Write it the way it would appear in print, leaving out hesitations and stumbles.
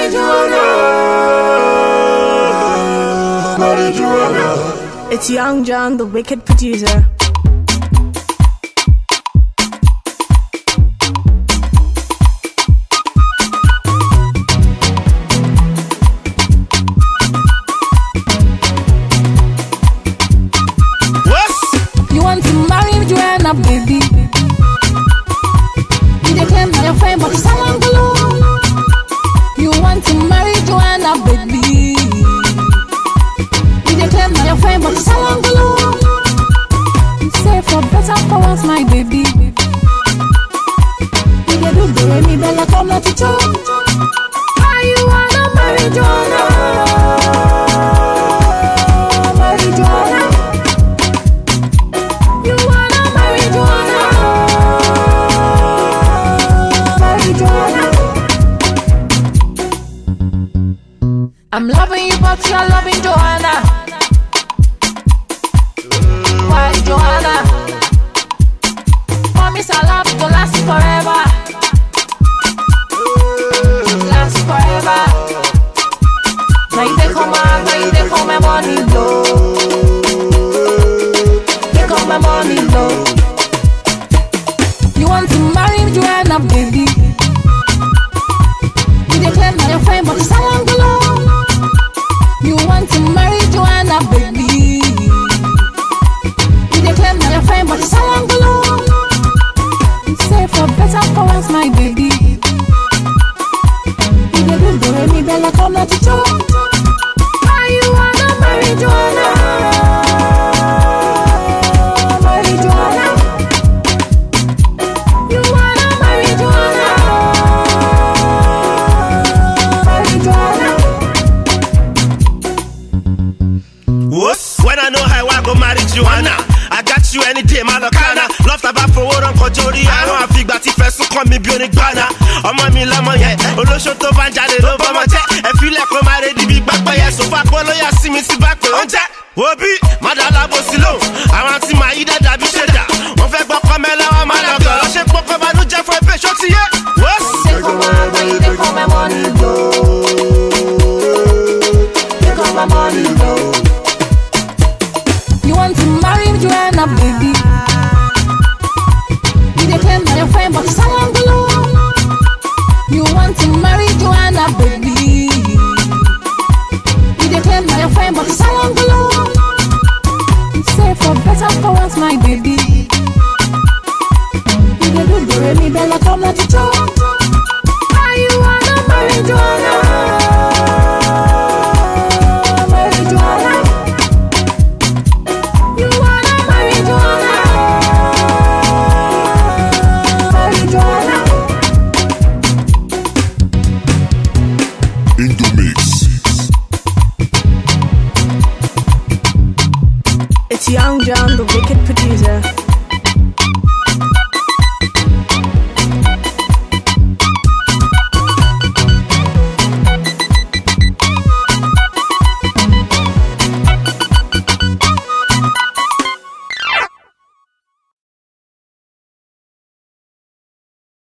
It's Young John, the wicked producer. You want to marry Joanna, baby? You dey claim na your friend, but it's a long below. You want to marry Joanna, baby? You dey claim na your friend, but it's a long below. You say for better for once, my baby. You dey do the way me bella come not to talk. Why you wanna marry Joanna? Marry Joanna. You wanna marry Joanna? Marry Joanna. I'm loving you, but you're loving Joanna. Why Joanna? Promise our love will last forever. Last forever. Now you take come out, now you take come my money low. Take up my money low. You want to marry Joanna, baby? You dey claim na your friend, but it's a long below. You want to marry Joanna, baby? You dey claim na your friend, but it's a long below. You say for better for once, my baby. You dey do the way me bella come not to talk. Why you wanna marry Joanna? Marry Joanna. You wanna marry Joanna? Marry Joanna. When I know how I go marry Joanna, I got you any day, Malakana. Love about for what Uncle Jody. I don't have that if I call me Bionic Banner. I'm on me Lama yet. Olosho to Banjale, Obama jet. I feel like I'm married to be back by yes. So far, follow ya, see me, see back on jet. Wobi, Madala Bosilo. I want to see my Ida Dabi Sheda. On fait pas comme elle a mal à cœur. Je sais pas comment nous j'ai fait pécho, tu y es. Take up my money low. Take up my money low. You want to marry Joanna, baby? You dey claim na your friend, but it's a long below. You want to marry Joanna, baby? You dey claim na your friend, but it's a long below. You say for better for once, my baby. You dey do the way me bella come not to talk. Why you wanna marry Joanna? Marry Joanna. You wanna marry Joanna? Marry Joanna. In the mix. It's Young John, the wicked producer.